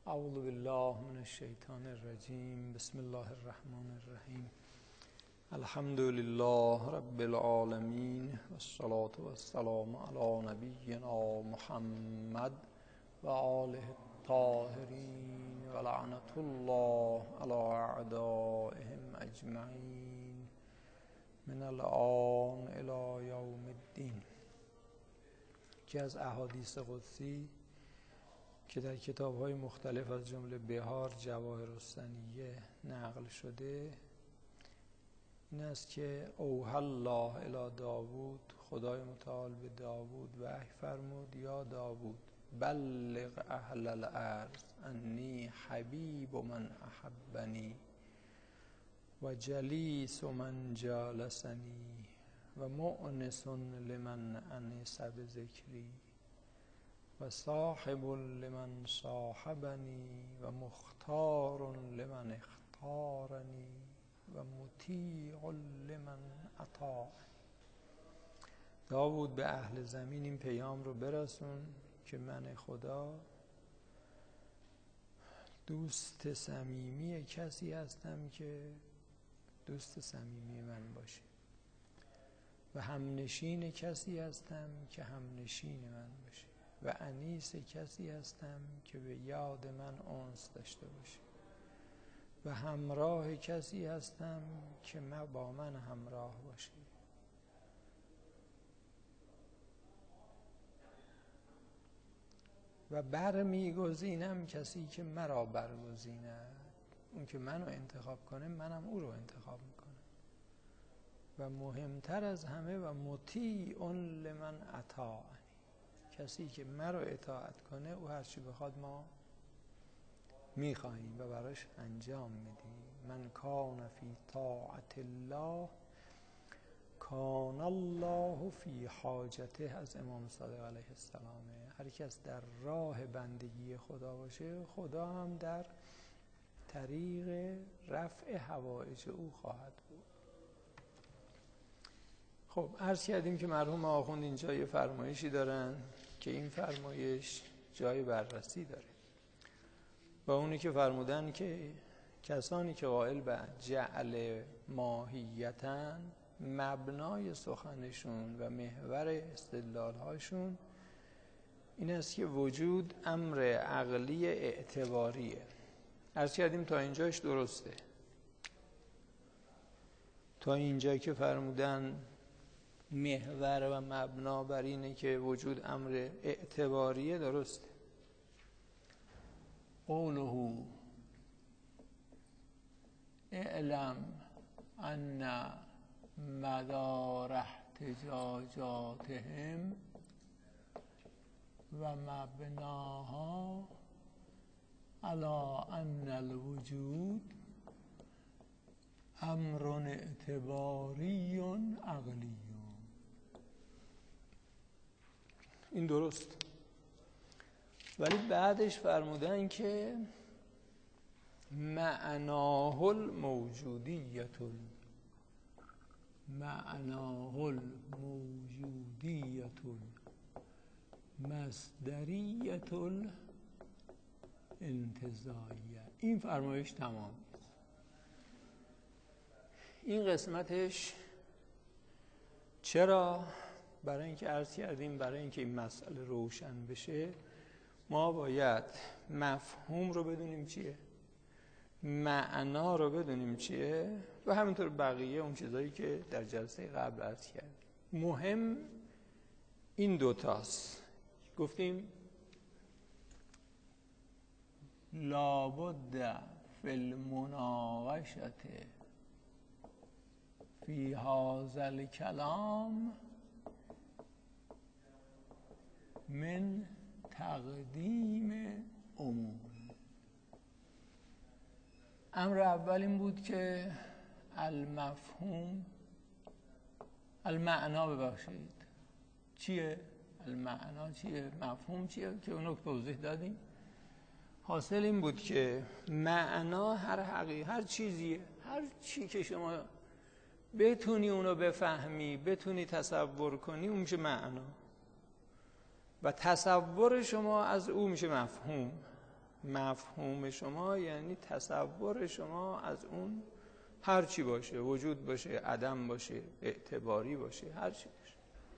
اعوذ بالله من الشیطان الرجیم. بسم الله الرحمن الرحیم. الحمد لله رب العالمین والصلاة والسلام علی نبینا محمد و آله الطاهرین و لعنت الله علی اعدائهم اجمعین من الآن الی یوم الدین. که از احادیث قدسی که در کتاب‌های مختلف از جمله بهار، جواهر الثنیه نقل شده این است که اوحی الله الی داوود، خدای متعال به داوود وحی فرمود: یا داوود بلغ اهل الارض انی حبیب من احبنی و جلیس من جالسنی و مؤنس لمن انس بذکری و صاحب لمن صاحبنی و مختار لمن اختارنی و مطیع لمن اطاع. داوود به اهل زمین این پیام رو برسون که من خدا دوست صمیمی کسی هستم که دوست صمیمی من باشه و همنشین کسی هستم که همنشین من باشه و انیس کسی هستم که به یاد من انس داشته باشه و همراه کسی هستم که با من همراه باشه و برمیگزینم کسی که مرا برگزیند. اون که منو انتخاب کنه منم او رو انتخاب میکنم و مهمتر از همه و مطیع لمن اطاع، کسی که مرا اطاعت کنه او هرچی بخواد ما میخواهیم و براش انجام میدیم. من کان فی طاعت الله کان الله فی حاجته، از امام صادق علیه السلام. هر کس در راه بندگی خدا باشه خدا هم در طریق رفع حوائج او خواهد بود. خب عرض کردیم که مرحوم آخوند اینجا یه فرمایشی دارن که این فرمایش جای بررسی داره و اونی که فرمودن که کسانی که قائل به جعل ماهیتن، مبنای سخنشون و محور استدلالهاشون این است که وجود امر عقلی اعتباریه. عرض کردیم تا اینجاش درسته، تا اینجا که فرمودن محور و مبنا بر اینه که وجود امر اعتباریه درسته. قوله اعلم ان مدار احتجاجاتهم و مبناها على ان الوجود امر اعتباری عقلی. این درست، ولی بعدش فرمودن که معناه الموجودیت مصدریت الانتزاعیه. این فرمایش تمام. این قسمتش چرا؟ برای اینکه عرض کردیم برای اینکه این مسئله روشن بشه ما باید مفهوم رو بدونیم چیه، معنا رو بدونیم چیه و همینطور بقیه اون چیزایی که در جلسه قبل عرض کردیم. مهم این دوتاست. گفتیم لابد فی المناقشة فی هذا الکلام من تقدیم امور. امر اول این بود که المعنا ببخشید چیه؟ المعنا چیه؟ مفهوم چیه؟ که اونو توضیح دادیم. حاصل این بود که معنا هر چیزیه، هر چی که شما بتونی اونو بفهمی، بتونی تصور کنی، اون میشه معنا و تصور شما از او میشه مفهوم. مفهوم شما یعنی تصور شما از اون هر چی باشه، وجود باشه، عدم باشه، اعتباری باشه، هر چی باشه.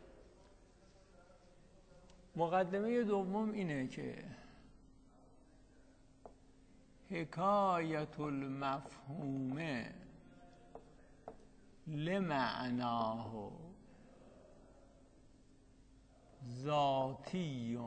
مقدمه دوم اینه که حکایت المفهوم لمعناه ذاتی.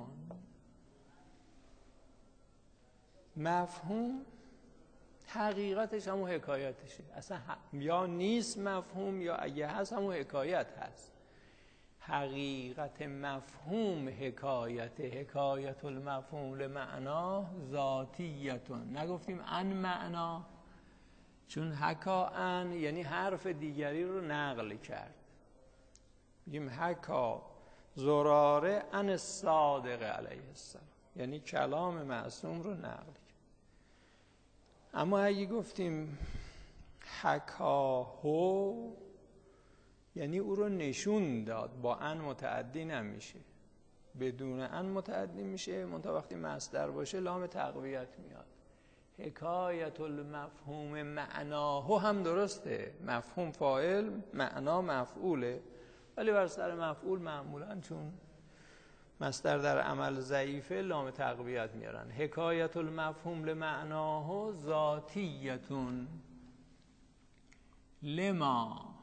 مفهوم حقیقتش همون حکایتشه، اصلا یا نیست مفهوم یا اگه هست همون حکایت هست. حقیقت مفهوم حکایت المفهوم لمعناه ذاتیتون. نگفتیم ان معنا، چون حکا ان یعنی حرف دیگری رو نقل کرد. میگیم حکا زراره ان الصادق علیه السلام، یعنی کلام معصوم رو نقل کرد. اما اگه گفتیم حکاهو یعنی او رو نشون داد، با ان متعدی نمیشه، بدون ان متعدی میشه، منتها وقتی مصدر باشه لام تقویت میاد. حکایت المفهوم معناهو هم درسته، مفهوم فاعل، معنا مفعوله، ولی بر سر مفعول معمولا چون مصدر در عمل ضعیفه لام تقویت میارن. حکایت المفهوم لمعناه ذاتیتون لما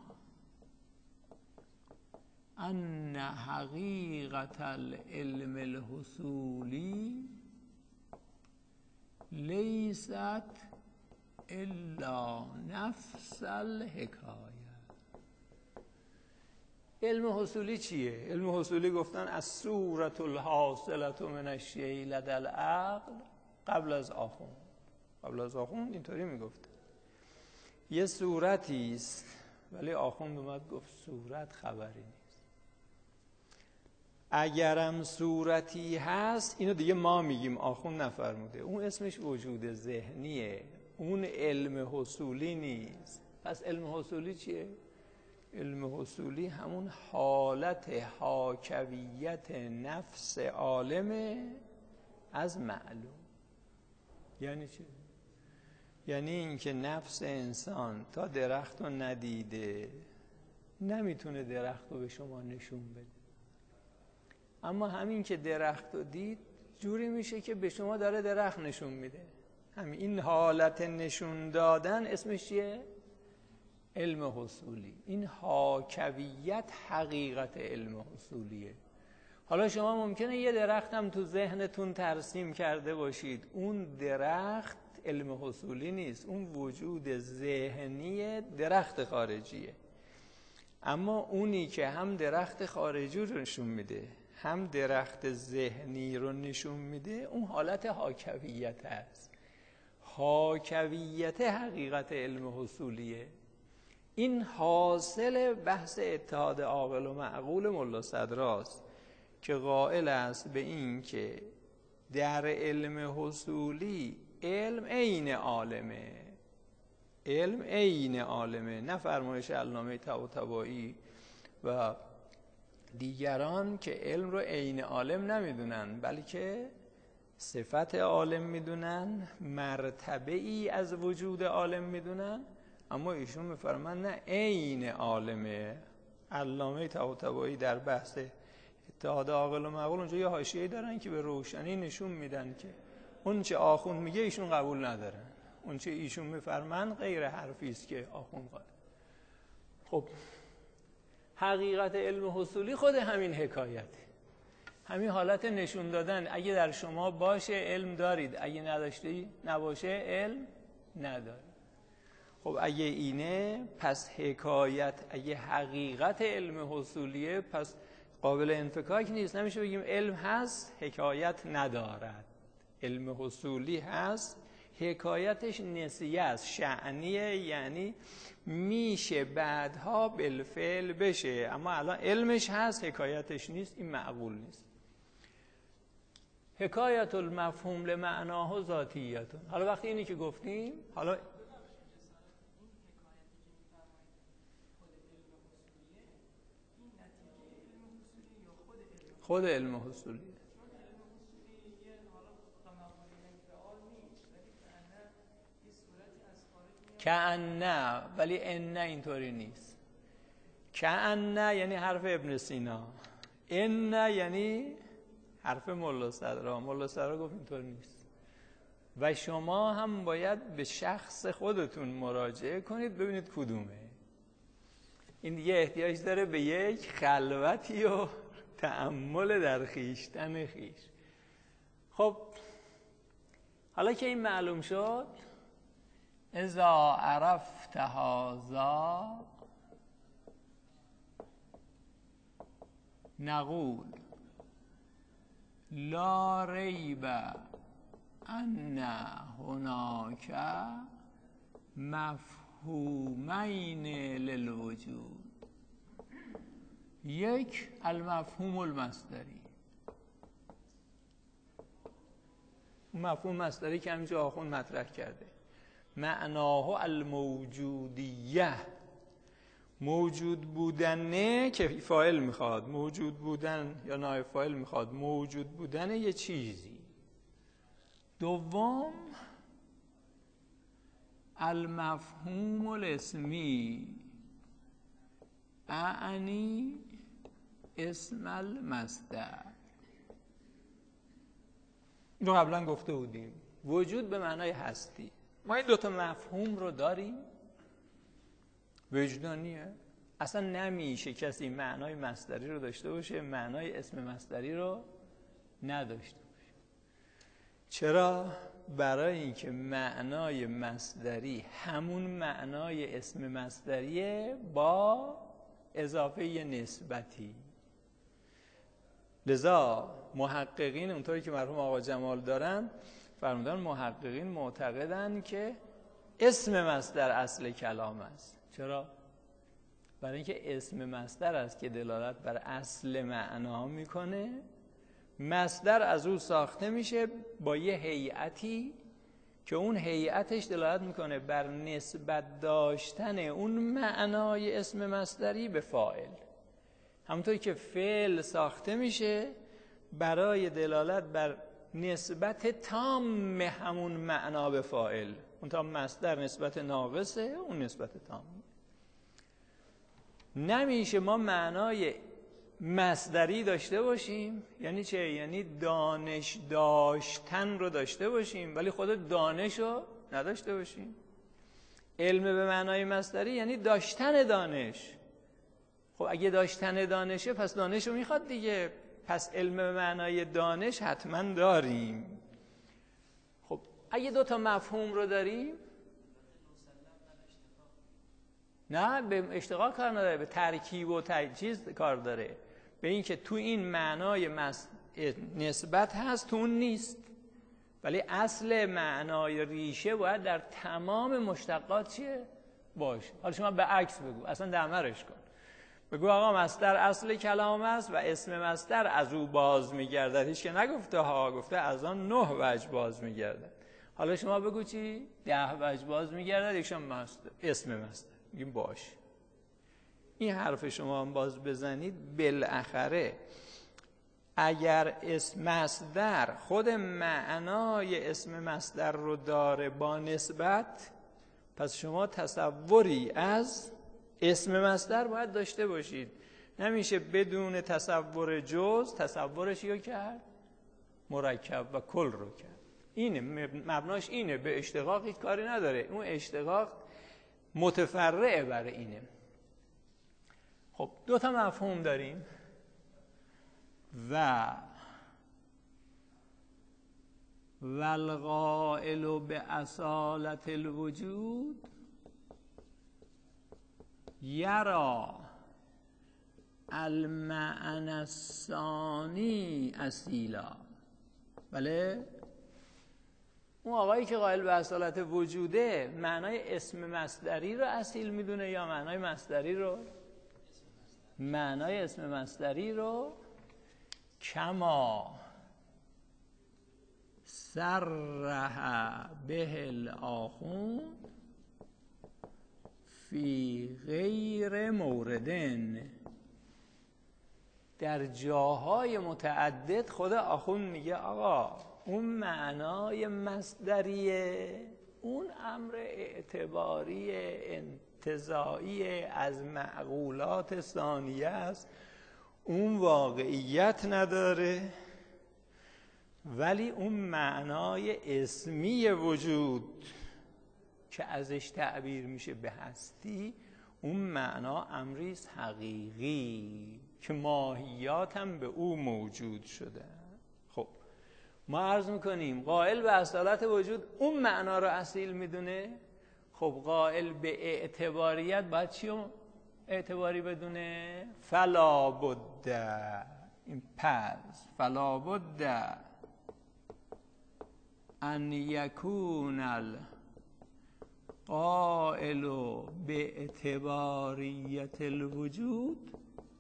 ان حقیقت العلم الحصولی لیست الا نفس الحکایه. علم حصولی چیه؟ علم حصولی گفتن از صورت الحاصلة من الشیء لدى العقل قبل از آخوند. قبل از آخوند اینطوری میگفت یه صورتی است، ولی آخوند اومد گفت صورت خبری نیست. اگرم صورتی هست اینو دیگه ما میگیم، آخوند نفرموده، اون اسمش وجود ذهنیه، اون علم حصولی نیست. پس علم حصولی چیه؟ علم حصولی همون حالت حاکویت نفس عالمه از معلوم. یعنی چه؟ یعنی اینکه نفس انسان تا درخت رو ندیده نمیتونه درخت رو به شما نشون بده، اما همین که درخت رو دید جوری میشه که به شما داره درخت نشون میده. همین این حالت نشون دادن اسمش چیه؟ علم حصولی. این حاکویت حقیقت علم حصولیه. حالا شما ممکنه یه درخت هم تو ذهنتون ترسیم کرده باشید، اون درخت علم حصولی نیست، اون وجود ذهنی درخت خارجیه. اما اونی که هم درخت خارجی رو نشون میده هم درخت ذهنی رو نشون میده، اون حالت حاکویت هست. حاکویت حقیقت علم حصولیه. این حاصل بحث اتحاد عاقل و معقول ملا صدراست که قائل است به این که در علم حصولی علم عین عالمه. علم عین عالمه، نه فرمایش علامه طباطبایی و دیگران که علم رو عین عالم نمیدونن بلکه صفت عالم میدونن، مرتبه ای از وجود عالم میدونن، اما ایشون میفرمان نه عین عالمه. علامه طباطبایی در بحث اتحاد عاقل و معقول اونجا یه حاشیه‌ای دارن که به روشنی نشون میدن که اون چه آخوند میگه ایشون قبول ندارن، اون چه ایشون میفرمان غیر حرفی است که آخوند قائل. خب حقیقت علم حصولی خود همین حکایته، همین حالت نشون دادن. اگه در شما باشه علم دارید، اگه نداشتی نباشه علم ندارید. خب اگه اینه پس حکایت، اگه حقیقت علم حصولیه پس قابل انفکاک نیست. نمیشه بگیم علم هست حکایت ندارد. علم حصولی هست، حکایتش نسیه است، شأنیه، یعنی میشه بعدها بالفعل بشه، اما الان علمش هست حکایتش نیست. این معقول نیست. حکایت المفهوم لمعناه ذاتیتون. حالا وقتی اینی که گفتیم، حالا خود علم حصولی کأن، ولی ان اینطوری نیست. کأن یعنی حرف ابن سینا، ان یعنی حرف ملا صدرا. ملا صدرا گفت اینطور نیست. و شما هم باید به شخص خودتون مراجعه کنید ببینید کدومه. این دیگه احتیاج داره به یک خلوتی و تأمل در خویشتن خویش. خب حالا که این معلوم شد، اذا عرفت هذا نقول لا ریب ان هناک مفهومین للوجود. یک، المفهوم المصدری، مفهوم مصدری که همینجا آخوند مطرح کرده، معناه الموجودیه، موجود بودنه که فاعل میخواد، موجود بودن یا نایب فاعل میخواد، موجود بودن یه چیزی. دوم، المفهوم الاسمی، اعنی اسم المصدر. اینو قبلا گفته بودیم، وجود به معنای هستی. ما این دوتا مفهوم رو داریم، وجدانیه. اصلا نمیشه کسی معنای مصدری رو داشته باشه معنای اسم مصدری رو نداشته باشه. چرا؟ برای اینکه معنای مصدری همون معنای اسم مصدریه با اضافه نسبتی. لذا محققین اونطوری که مرحوم آقا جمال دارن فرمودن، محققین معتقدن که اسم مصدر اصل کلام است. چرا؟ برای اینکه اسم مصدر است که دلالت بر اصل معنا میکنه. مصدر از او ساخته میشه با یه هیئتی که اون هیئتش دلالت میکنه بر نسبت داشتن اون معنای اسم مصدری به فاعل. همونطوری که فعل ساخته میشه برای دلالت بر نسبت تام همون معنا به فاعل. اون تا مصدر نسبت ناقصه، اون نسبت تام. نمیشه ما معنای مصدری داشته باشیم. یعنی چه؟ یعنی دانش داشتن رو داشته باشیم ولی خود دانش رو نداشته باشیم. علم به معنای مصدری یعنی داشتن دانش. خب اگه داشتن دانشه پس دانش رو میخواد دیگه، پس علم به معنای دانش حتما داریم. خب اگه دوتا مفهوم رو داریم، نه به اشتغال کار نداره، به ترکیب و تجهیز کار داره، به این که تو این معنای نسبت هست، تو اون نیست. ولی اصل معنای ریشه باید در تمام مشتقات چیه؟ باشه. حالا شما به عکس بگو، اصلا دمرش کن، بگو آقا مصدر اصل کلام است و اسم مصدر از او باز میگردد. هیچ که نگفته ها، گفته از آن 9 وجه باز میگردد. حالا شما بگو چی؟ 10 وجه باز میگردد، یکشون مصدر، اسم مصدر. میگیم باش. این حرف شما هم باز بزنید، بالاخره اگر اسم مصدر خود معنای اسم مصدر رو داره با نسبت، پس شما تصوری از اسم مصدر باید داشته باشید. نمیشه بدون تصور جز تصورش رو کرد مرکب و کل رو کرد. اینه مبناش، اینه. به اشتقاقی کاری نداره، اون اشتقاق متفرعه برای اینه. خب دوتا مفهوم داریم والقائل باصالة الوجود یرا المعنى الثانی اصیلا. بله، اون آقایی که قائل به اصالت وجوده معنای اسم مصدری رو اصیل میدونه یا معنای مصدری رو؟ معنای اسم مصدری رو. کما صرح به الآخوند فی غیر موردن. در جاهای متعدد خود آخوند میگه آقا اون معنای مصدریه اون امر اعتباری انتزاعی از معقولات ثانیه است، اون واقعیت نداره، ولی اون معنای اسمی وجود که ازش تعبیر میشه به هستی، اون معنا امریست حقیقی که ماهیات هم به او موجود شده. خب ما عرض میکنیم قائل به اصالت وجود اون معنا رو اصیل میدونه. خب قائل به اعتباریت باید چی رو اعتباری بدونه؟ فلا بد، این پس فلا بد ان یکون القائل به اعتباریت الوجود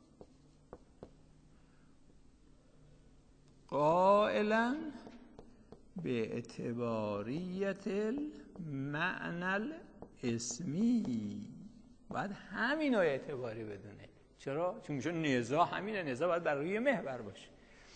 قائلا به اعتباریت المعنى الاسمی. باید همین رو اعتباری بدونه. چرا؟ چون نزاع همینه، نزاع باید بر روی محور باشه.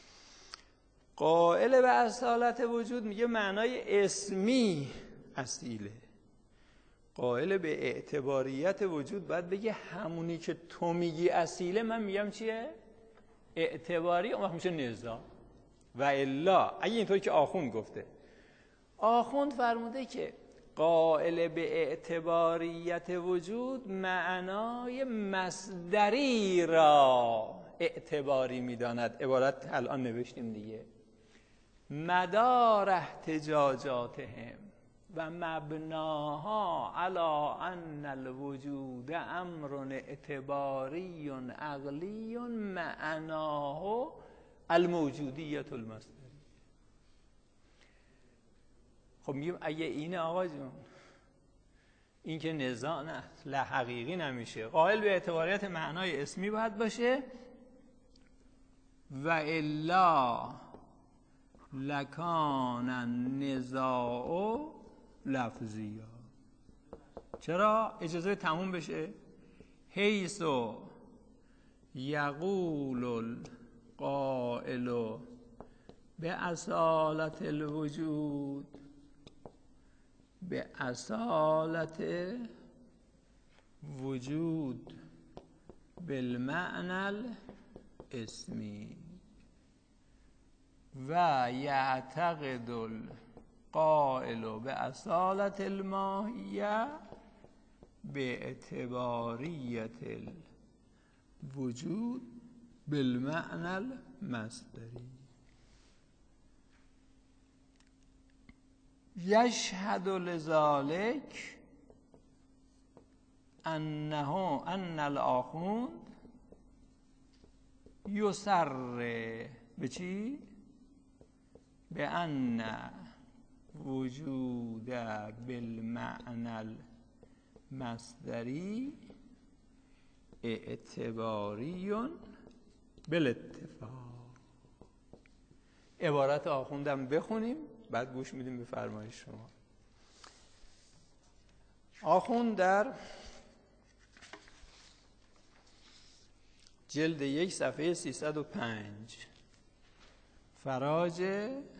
قائل به اصالت وجود میگه معنای اسمی اصیله. قائل به اعتباریت وجود باید بگه همونی که تو میگی اصیله، من میگم چیه؟ اعتباری. اون وقت میشه نزاع. و الا اگه اینطوری که آخوند گفته، آخوند فرموده که قائل به اعتباریت وجود معنای مصدری را اعتباری میداند. عبارت الان نوشتیم دیگه. مدار احتجاجاتهم و مبناها علی ان الوجود امر اعتباری عقلی معناه الموجودیت المصدری. خب میگیم اگه اینه آقا جون، این که نزاع نه، حقیقی نمیشه. قائل به اعتباریت معنای اسمی باید باشه. و الا لکان النزاع لفظیا. چرا؟ اجازه تموم بشه. حیث یقول القائل به اصالت الوجود، به اصالت وجود بالمعنى الاسمی و یعتقد القائل به اصالت الماهیه به اعتباریت الوجود بالمعنى المصدری. یشهد لذلك ان الاخوند یصر به چی؟ به ان وجود بالمعنى المصدری اعتباری بالاتفاق. عبارت آخوندم بخونیم بعد گوش میدیم به فرمایش شما. آخوند در جلد 1 صفحه 305 فراج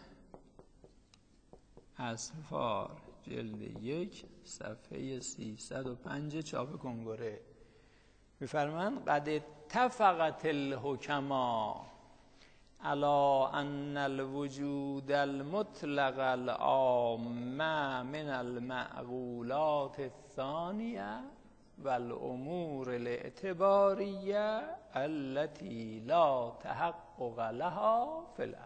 اسفار، جلد 1 صفحه 305 چاپ کنگره میفرمایند قد اتفقت الحکما علی ان الوجود المطلق العام من المعقولات الثانیه والامور الاعتباریه التي لا تحقق لها فی الاعیان.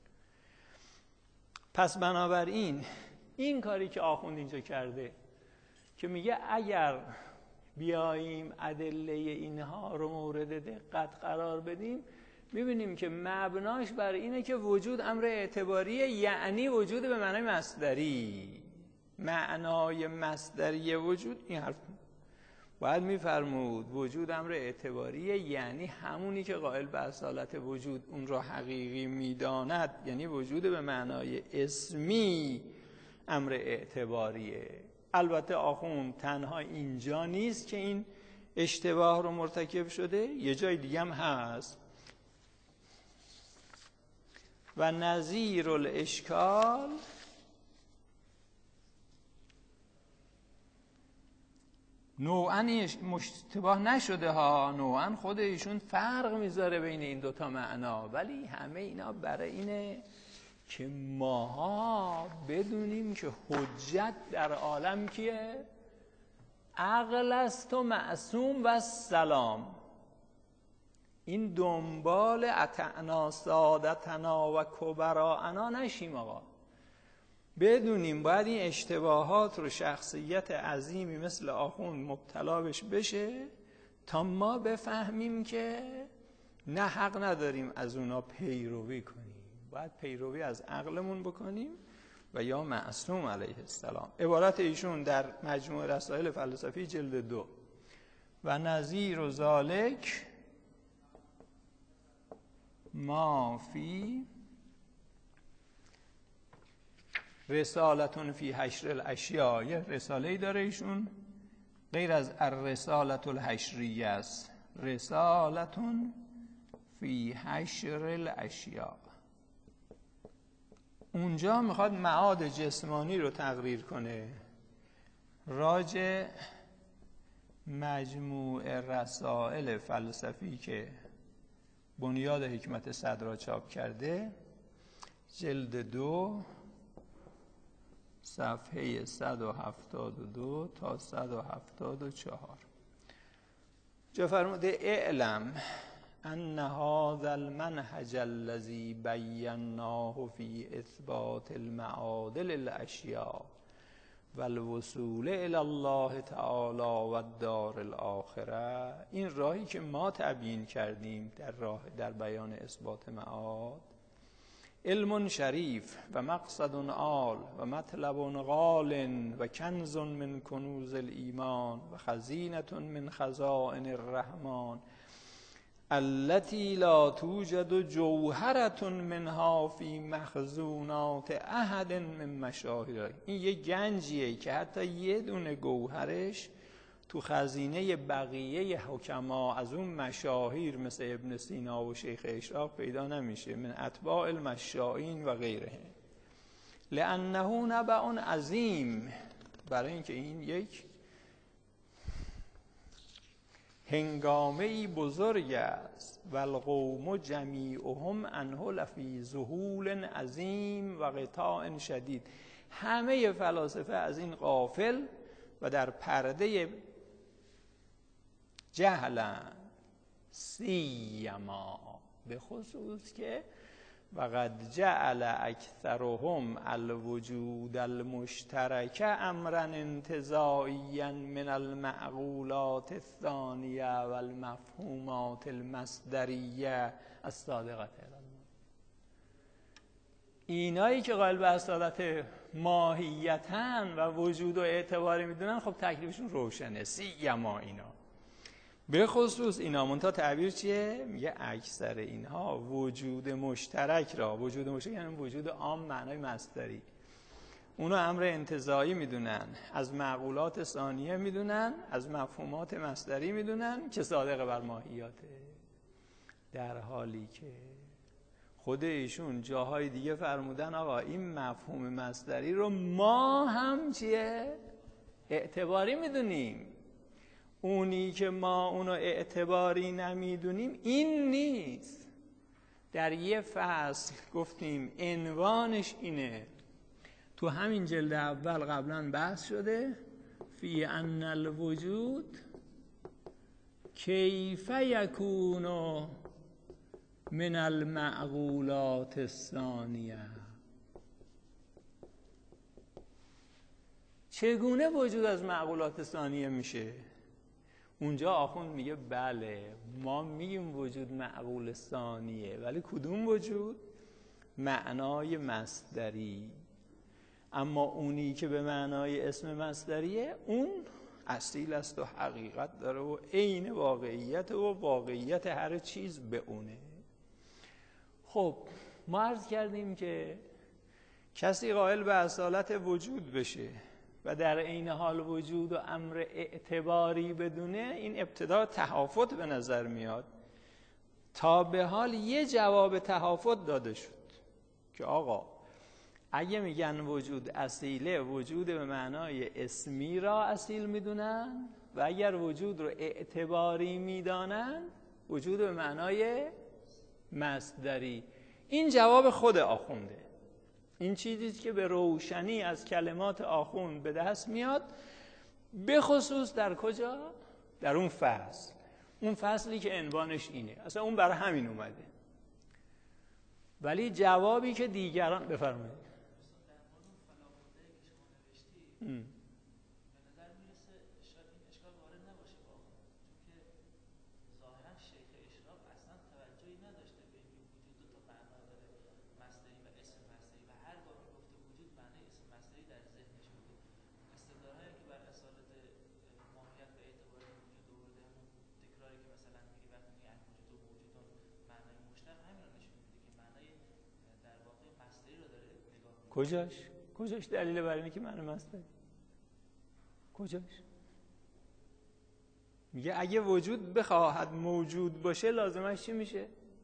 پس بنابراین این کاری که آخوند اینجا کرده که میگه اگر بیاییم ادله اینها رو مورد دقت قرار بدیم، میبینیم که مبناش بر اینه که وجود امر اعتباریه، یعنی وجود به معنای مصدری. معنای مصدری وجود این حرف باید میفرمود وجود امر اعتباریه، یعنی همونی که قائل به اصالت وجود اون را حقیقی میداند، یعنی وجود به معنای اسمی امر اعتباریه. البته آخوند تنها اینجا نیست که این اشتباه رو مرتکب شده، یه جای دیگه هم هست. و نظیر الاشکال نوعاً مشتباه نشده ها، نوعاً خود ایشون فرق میذاره بین این دوتا معنا، ولی همه اینا برای اینه که ماها بدونیم که حجت در عالم کیه؟ عقل است و معصوم و سلام. این دنبال اطعنا سادتنا و کبراءنا نشیم آقا. بدونیم باید این اشتباهات رو شخصیت عظیمی مثل آخوند مبتلا بشه تا ما بفهمیم که نه حق نداریم از اونا پیروی کنیم، باید پیروی از عقلمون بکنیم و یا معصوم علیه السلام. عبارت ایشون در مجموع رسائل فلسفی جلد 2: و نظیر ذالک ما فی رسالتون فی حشر الاشیاء. یه رساله‌ای داره ایشون غیر از الرسالة الحشریه است، رسالتون فی حشر الاشیاء. اونجا میخواد معاد جسمانی رو تقریر کنه. راجع مجموع رسائل فلسفی که بنیاد حکمت صدرا چاپ کرده، جلد 2 صفحه 172 تا 174 جا فرموده: اعلم ان هذا المنهج الذي بیناه فی اثبات المعادل الاشیاء والوصول الی الله تعالی و الدار الاخره، این راهی که ما تبیین کردیم در بیان اثبات معاد، علم شریف و مقصد عال و مطلب غال و کنز من کنوز الایمان و خزینة من خزائن الرحمن التي لا توجد جوهرة منها في مخزونات احد من مشاهیر. این یه گنجیه که حتی یه دونه گوهرش تو خزینه بقیه حکما از اون مشاهیر مثل ابن سینا و شیخ اشراق پیدا نمیشه، من اتباع المشائین و غیره. لانه نبع عظیم، برای اینکه این یک هنگامه‌ای بزرگ است. و القوم جمیعهم عنه لفی ذهول عظیم و غطاء شدید. همه فلاسفه از این غافل و در پرده جهلن، سیما به خصوص که وقد جعل اکثرهم الوجود المشترک امرا انتزاعیا من المعقولات الثانیه و المفهومات المصدریه الصادقه الی الله. اینایی که قائل به اصالت ماهیتن و وجود و اعتباری میدونن، خب تکلیفشون روشنه. سیما اینا، به خصوص اینا. منتها تعبیر چیه؟ میگه اکثر اینها وجود مشترک را، وجود مشترک یعنی وجود عام معنای مصدری، اونو امر انتزاعی میدونن، از معقولات ثانیه میدونن، از مفهومات مصدری میدونن که صادق بر ماهیاته. در حالی که خود ایشون جاهای دیگه فرمودن آقا این مفهوم مصدری رو ما هم چیه؟ اعتباری میدونیم. اونی که ما اونو اعتباری نمیدونیم این نیست. در یه فصل گفتیم عنوانش اینه، تو همین جلد اول قبلا بحث شده، فی ان الوجود کیف یکون من المعقولات الثانیه. چگونه وجود از معقولات ثانیه میشه؟ اونجا آخوند میگه بله ما میگیم وجود معقول ثانیه، ولی کدوم وجود؟ معنای مصدری. اما اونی که به معنای اسم مصدریه اون اصیل است و حقیقت داره و عین واقعیت و واقعیت هر چیز به اونه. خب ما عرض کردیم که کسی قائل به اصالت وجود بشه و در عین حال وجود و امر اعتباری بدونه، این ابتدا تهافت به نظر میاد. تا به حال یه جواب تهافت داده شد که آقا اگه میگن وجود اصیله، وجود به معنای اسمی را اصیل میدونن، و اگر وجود رو اعتباری میدانن وجود به معنای مصدری. این جواب خود آخونده. این چیزی که به روشنی از کلمات آخوند به دست میاد، به خصوص در کجا؟ در اون فصل، اون فصلی که عنوانش اینه، اصلا اون برای همین اومده. ولی جوابی که دیگران بفرمایید. به نظر میرسه شاید این اشکال وارد نباشه با آخوند، چون که ظاهرا شیخ اشراق اصلا توجهی نداشته به اینکه وجود دو تا معنا داره، مصدری و اسم مصدری، و هر بار میگفته وجود معنای اسم مصدری در ذهنش بوده. استدلالایی که بر اصالت ماهیت و اعتبار وجود آورده، همون تکراری که مثلا میگی وقتی میگی الوجود و موجودون معنای مشتق، همین رو نشون میده که معنای در واقع مصدری رو داره نگاه میکنه. کجاش دلیل بر اینه که معنی مصدری؟ کجاش؟ میگه اگه وجود بخواهد موجود باشه لازمش چی میشه؟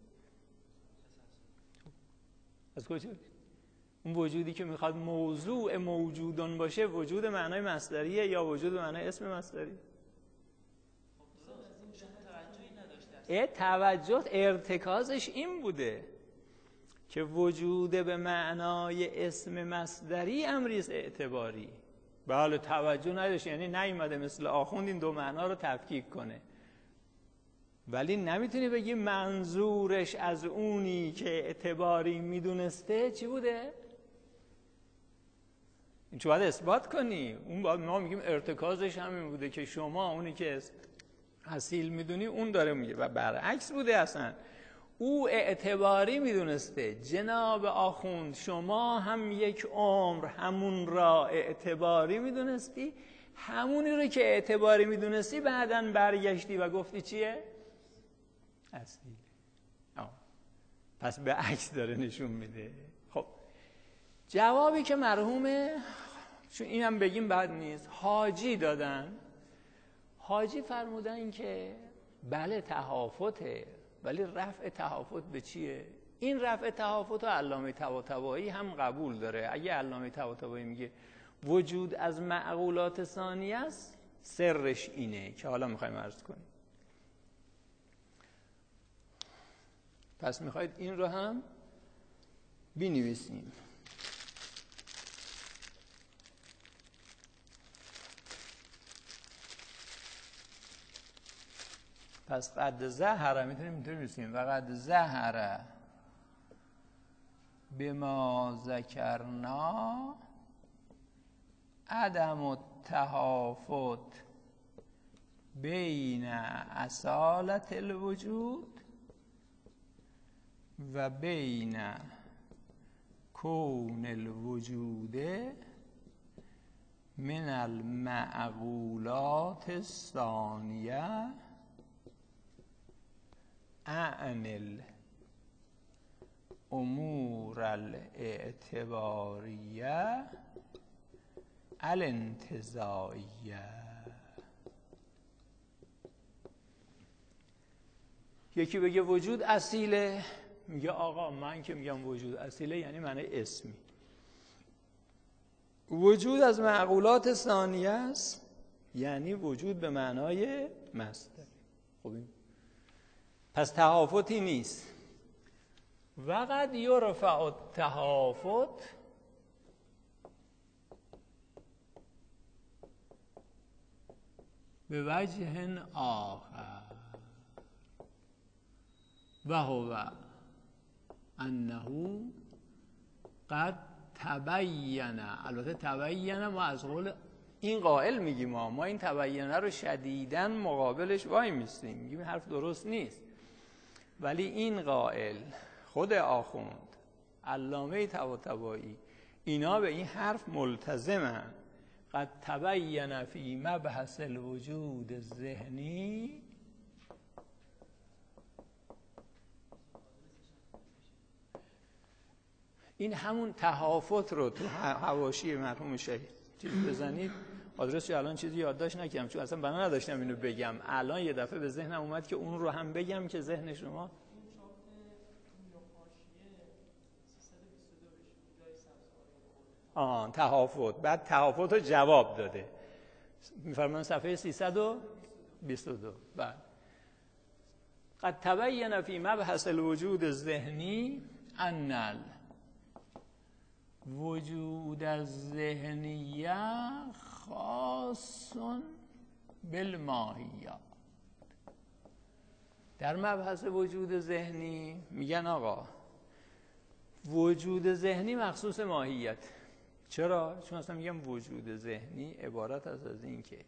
از کجا؟ اون وجودی که میخواد موضوع موجودون باشه وجود معنای مصدریه یا وجود معنای اسم مصدری؟ توجه ارتکازش این بوده که وجود به معنای اسم مصدری امری است اعتباری. بله توجه نداشت، یعنی نیومده مثل آخوند این دو معنا رو تفکیک کنه. ولی نمیتونی بگی منظورش از اونی که اعتباری میدونسته چی بوده؟ این چه باید اثبات کنی. اون باید ما میگیم ارتکازش همین بوده که شما اونی که اصیل میدونی اون داره میگه، و برعکس بوده. اصلا او اعتباری میدونسته. جناب آخوند شما هم یک عمر همون را اعتباری میدونستی، همونی رو که اعتباری میدونستی بعداً برگشتی و گفتی چیه؟ اصیله. پس به عکس داره نشون میده. خب جوابی که مرحومه، چون اینم بگیم بد نیست، حاجی دادن. حاجی فرمودن که بله تهافته، ولی رفع تهافت به چیه؟ این رفع تهافت رو علامه طباطبایی هم قبول داره. اگه علامه طباطبایی میگه وجود از معقولات ثانیه است، سرش اینه که حالا میخوایم عرض کنیم. پس میخواید این رو هم بنویسیم. پس قد ظهر میتونیم اینطور بنویسیم: و قد ظهر بما ذکرنا عدم التهافت بین اصالت الوجود و بین کون الوجود من المعقولات الثانیه عن الامور الاعتباریه الانتزاعیه. یکی بگه وجود اصیله، میگه آقا من که میگم وجود اصیله یعنی معنی اسمی. وجود از معقولات ثانیه است یعنی وجود به معنای مصدر. خب این پس تهافتی نیست. وقد یرفع التهافت به وجه آخر و هو انه قد تبین. البته تبین ما از قول این قائل میگیم، ما این تبینه رو شدیداً مقابلش وای میستیم، میگیم حرف درست نیست. ولی این قائل، خود آخوند، علامه طباطبایی، اینا به این حرف ملتزمن. قد تبین فی مبحث الوجود الذهنی این همون تهافت رو تو حواشی مرحوم شیخ چیز بزنید. آدرسش الان چیزی یادداشت نکردم چون اصلا بنا نداشتم اینو بگم. الان یه دفعه به ذهنم اومد که اون رو هم بگم که ذهن شما تهافت. بعد تهافت رو جواب داده. میفرمان صفحه 322. بعد قد تبین فی مبحث الوجود الذهنی ان الوجود الذهنیه خاص بالماهیات. در مبحث وجود ذهنی میگن آقا وجود ذهنی مخصوص ماهیت. چرا؟ چون اصلا میگم وجود ذهنی عبارت از این که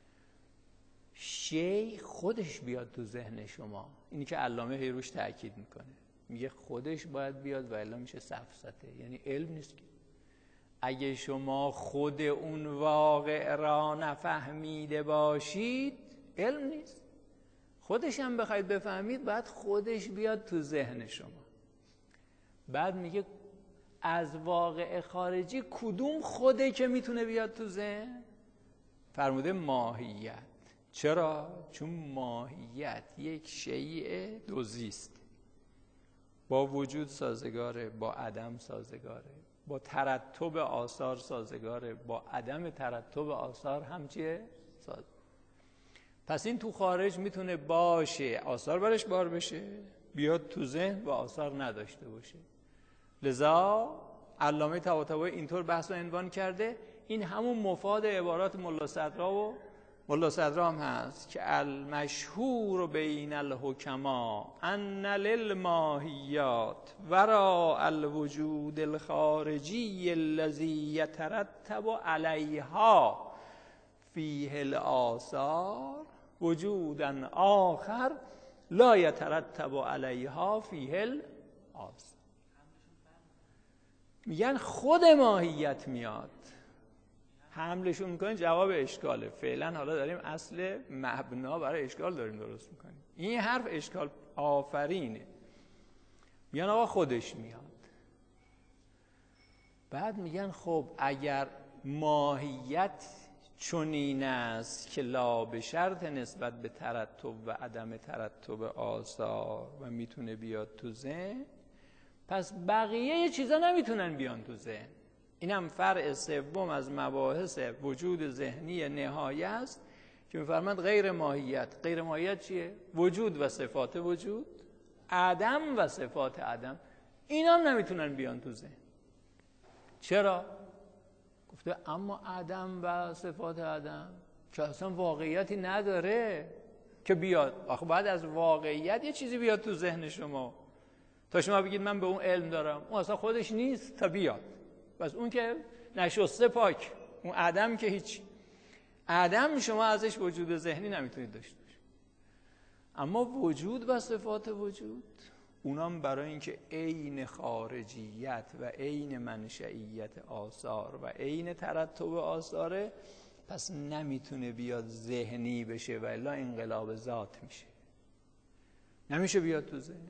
شی خودش بیاد تو ذهن شما. اینی که علامه هی روش تاکید میکنه، میگه خودش باید بیاد و الا میشه سفسطه، یعنی علم نیست که اگه شما خود اون واقع را نفهمیده باشید علم نیست. خودش هم بخواید بفهمید باید خودش بیاد تو ذهن شما. بعد میگه از واقع خارجی کدوم خوده که میتونه بیاد تو ذهن؟ فرموده ماهیت. چرا؟ چون ماهیت یک شیء دوزیست، با وجود سازگاره، با عدم سازگاره، با ترتب آثار سازگاره، با عدم ترتب آثار هم چیه؟ سازگاره. پس این تو خارج میتونه باشه، آثار برش بار بشه، بیاد تو ذهن و آثار نداشته باشه. لذا علامه طباطبایی اینطور بحث و عنوان کرده. این همون مفاد عبارات ملا صدرا و ملا صدرا هم هست که المشهور بین الحکما ان للماهیات وراء الوجود الخارجی الذی یترتب علیها فیه الآثار وجودا آخر لا یترتب علیها فیه الآثار. میگن خود ماهیت میاد حملشون میکنه. جواب اشکاله. فعلا حالا داریم اصل مبنا برای اشکال داریم درست میکنیم. این حرف اشکال آفرینه. میگن آقا خودش میاد. بعد میگن خب اگر ماهیت چنین است که لا به شرط نسبت به ترتب و عدم ترتب آثار و میتونه بیاد تو ذهن، پس بقیه چیزا نمیتونن بیان تو ذهن. اینم فرع سوم از مباحث وجود ذهنی نهایه است که میفرماند غیر ماهیت. غیر ماهیت چیه؟ وجود و صفات وجود، عدم و صفات عدم، اینا هم نمیتونن بیان تو ذهن. چرا؟ گفته اما عدم و صفات عدم که اصلا واقعیتی نداره که بیاد. آخه بعد از واقعیت یه چیزی بیاد تو ذهن شما تا شما بگید من به اون علم دارم. اون اصلا خودش نیست تا بیاد. بس اون که نشسته پاک، اون عدم که هیچ. عدم شما ازش وجود ذهنی نمیتونید داشته باشید. اما وجود و صفات وجود اونام برای اینکه عین خارجیت و عین منشئیت آثار و عین ترتب آثاره، پس نمیتونه بیاد ذهنی بشه و الا انقلاب ذات میشه. نمیشه بیاد تو ذهن.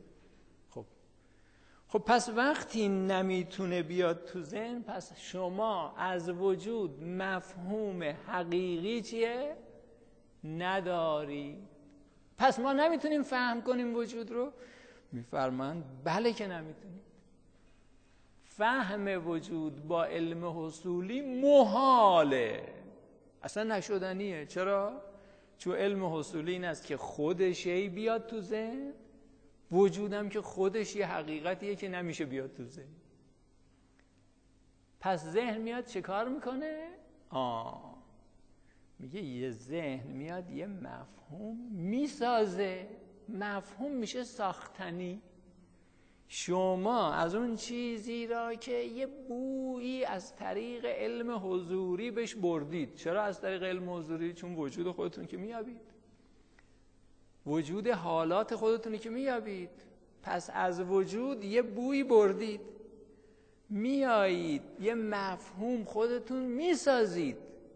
خب پس وقتی نمیتونه بیاد تو ذهن، پس شما از وجود مفهوم حقیقی چیه؟ نداری. پس ما نمیتونیم فهم کنیم وجود رو؟ میفرمایند بله که نمیتونید. فهم وجود با علم حصولی محاله، اصلا نشدنیه. چرا؟ چون علم حصولی این است که خود شی بیاد تو ذهن، وجودم که خودش یه حقیقتیه که نمیشه بیاد تو ذهن. پس ذهن میاد چه کار میکنه؟ میگه یه ذهن میاد یه مفهوم میسازه. مفهوم میشه ساختنی. شما از اون چیزی را که یه بویی از طریق علم حضوری بهش بردید. چرا از طریق علم حضوری؟ چون وجود خودتون که میابید، وجود حالات خودتونی که میابید. پس از وجود یه بوی بردید، میایید یه مفهوم خودتون میسازید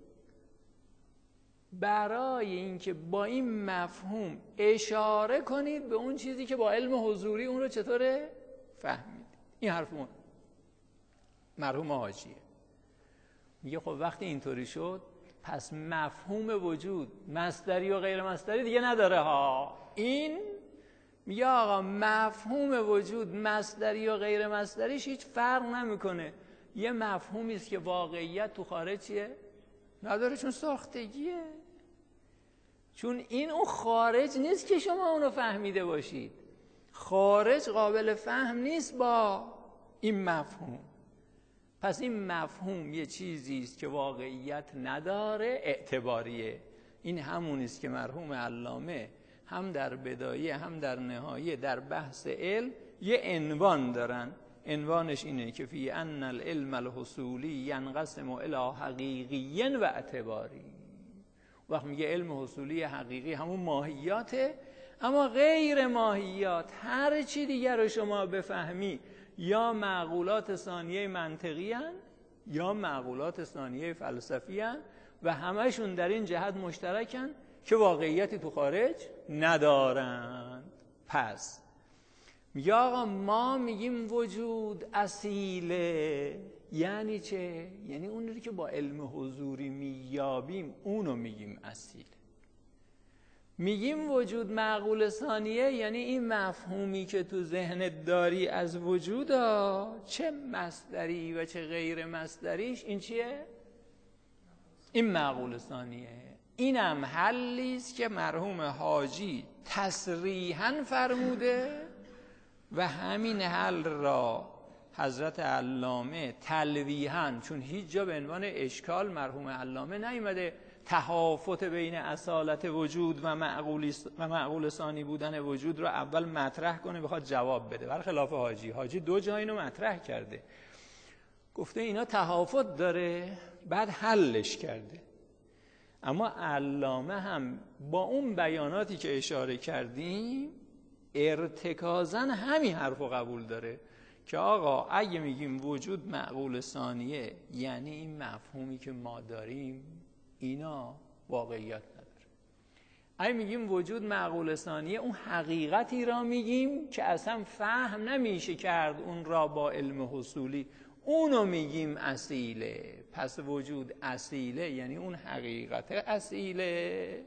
برای اینکه با این مفهوم اشاره کنید به اون چیزی که با علم حضوری اون رو چطوره فهمید. این حرف مرحوم حاجیه. میگه خب وقتی اینطوری شد، پس مفهوم وجود مصدری و غیر مصدری دیگه نداره ها. این میگه آقا مفهوم وجود مصدری و غیر مصدریش هیچ فرق نمیکنه. یه مفهومی است که واقعیت تو خارج چیه؟ نداره، چون ساختگیه. چون این اون خارج نیست که شما اونو فهمیده باشید. خارج قابل فهم نیست با این مفهوم. پس این مفهوم یه چیزی است که واقعیت نداره، اعتباریه. این همون است که مرحوم علامه هم در بدایه هم در نهایه در بحث علم یه عنوان دارن. عنوانش اینه که فی ان العلم الحصولی ینقسم الی حقیقی و اعتباری. وقت میگه علم حصولی حقیقی همون ماهیاته، اما غیر ماهیات هر چی دیگر رو شما بفهمی یا معقولات ثانیه منطقی هن یا معقولات ثانیه فلسفی هن و همشون در این جهت مشترکن که واقعیتی تو خارج ندارند. پس میگه آقا ما میگیم وجود اصیله. یعنی چه؟ یعنی اونی که با علم حضوری مییابیم اونو میگیم اصیل. میگیم وجود معقول ثانیه، یعنی این مفهومی که تو ذهنت داری از وجود چه مصدری و چه غیر مصدریش، این چیه؟ این معقول ثانیه. اینم حلی است که مرحوم حاجی تصریحاً فرموده و همین حل را حضرت علامه تلویحاً، چون هیچ جا به عنوان اشکال مرحوم علامه نیامده تهافت بین اصالت وجود و معقول ثانی بودن وجود رو اول مطرح کنه بخواد جواب بده. برخلاف حاجی دو جا اینو مطرح کرده، گفته اینا تهافت داره، بعد حلش کرده. اما علامه هم با اون بیاناتی که اشاره کردیم ارتکازاً همین حرفو قبول داره که آقا اگه میگیم وجود معقول ثانیه، یعنی این مفهومی که ما داریم اینا واقعیت نداره. اگه میگیم وجود معقول ثانیه، اون حقیقتی را میگیم که اصلا فهم نمیشه کرد اون را با علم حصولی، اونو میگیم اصیله. پس وجود اصیله یعنی اون حقیقت اصیله.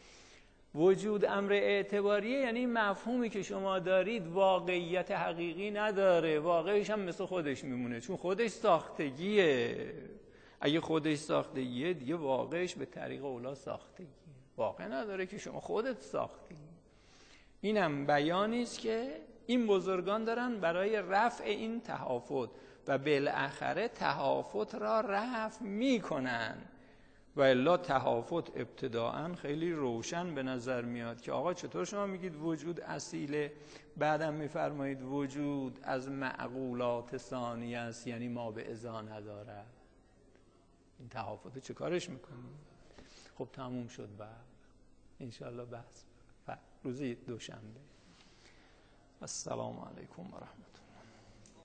وجود امر اعتباریه یعنی مفهومی که شما دارید واقعیت حقیقی نداره، واقعیش هم مثل خودش میمونه، چون خودش ساختگیه. اگه خودش ساختگیه دیگه واقعش به طریق اولا ساختگیه، واقع نداره که شما خودت ساختی. اینم بیانی است که این بزرگان دارن برای رفع این تهافت و بالاخره تهافت را رفع میکنن. و الا تهافت ابتداعاً خیلی روشن به نظر میاد که آقا چطور شما میگید وجود اصیله، بعدم میفرمایید وجود از معقولات ثانیه است، یعنی ما به ازا نداره. این تهافت چه کارش میکنیم؟ خب تموم شد و انشاءالله بحث روزی دوشنبه. السلام علیکم و رحمت الله.